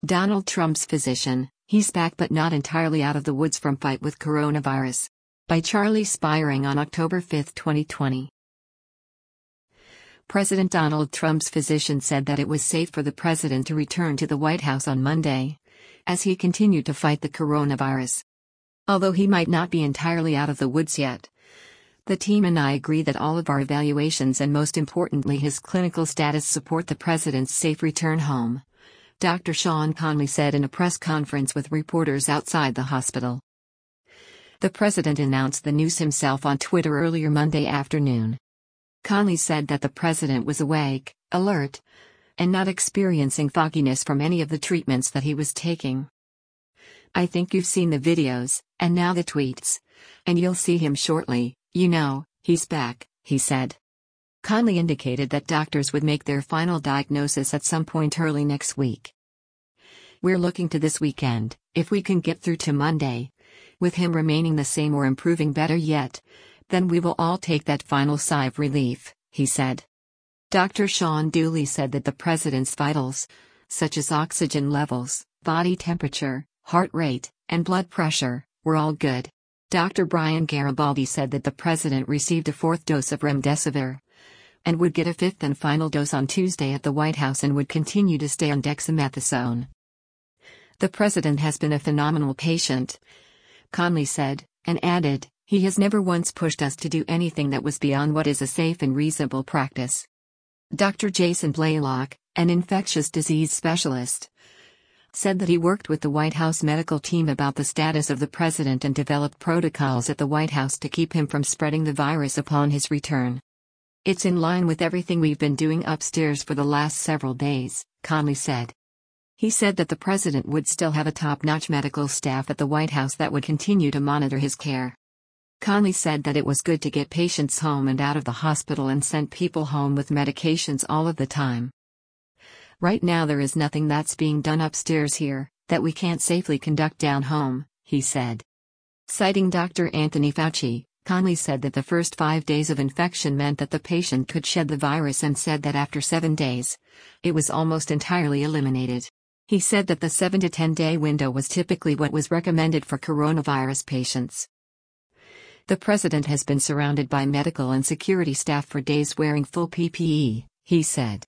Donald Trump's physician, he's back but not entirely out of the woods from fight with coronavirus. By Charlie Spiring on October 5, 2020. President Donald Trump's physician said that it was safe for the president to return to the White House on Monday, as he continued to fight the coronavirus. Although he might not be entirely out of the woods yet, the team and I agree that all of our evaluations and most importantly his clinical status support the president's safe return home, Dr. Sean Conley said in a press conference with reporters outside the hospital. The president announced the news himself on Twitter earlier Monday afternoon. Conley said that the president was awake, alert, and not experiencing fogginess from any of the treatments that he was taking. "I think you've seen the videos, and now the tweets. And you'll see him shortly, he's back," he said. Conley indicated that doctors would make their final diagnosis at some point early next week. "We're looking to this weekend, if we can get through to Monday, with him remaining the same or improving better yet, then we will all take that final sigh of relief," he said. Dr. Sean Dooley said that the president's vitals, such as oxygen levels, body temperature, heart rate, and blood pressure, were all good. Dr. Brian Garibaldi said that the president received a fourth dose of remdesivir and would get a fifth and final dose on Tuesday at the White House and would continue to stay on dexamethasone. "The president has been a phenomenal patient," Conley said, and added, "He has never once pushed us to do anything that was beyond what is a safe and reasonable practice." Dr. Jason Blaylock, an infectious disease specialist, said that he worked with the White House medical team about the status of the president and developed protocols at the White House to keep him from spreading the virus upon his return. "It's in line with everything we've been doing upstairs for the last several days," Conley said. He said that the president would still have a top-notch medical staff at the White House that would continue to monitor his care. Conley said that it was good to get patients home and out of the hospital and sent people home with medications all of the time. "Right now there is nothing that's being done upstairs here that we can't safely conduct down home," he said. Citing Dr. Anthony Fauci, Conley said that the first 5 days of infection meant that the patient could shed the virus and said that after 7 days, it was almost entirely eliminated. He said that the 7 to 10 day window was typically what was recommended for coronavirus patients. "The president has been surrounded by medical and security staff for days wearing full PPE," he said.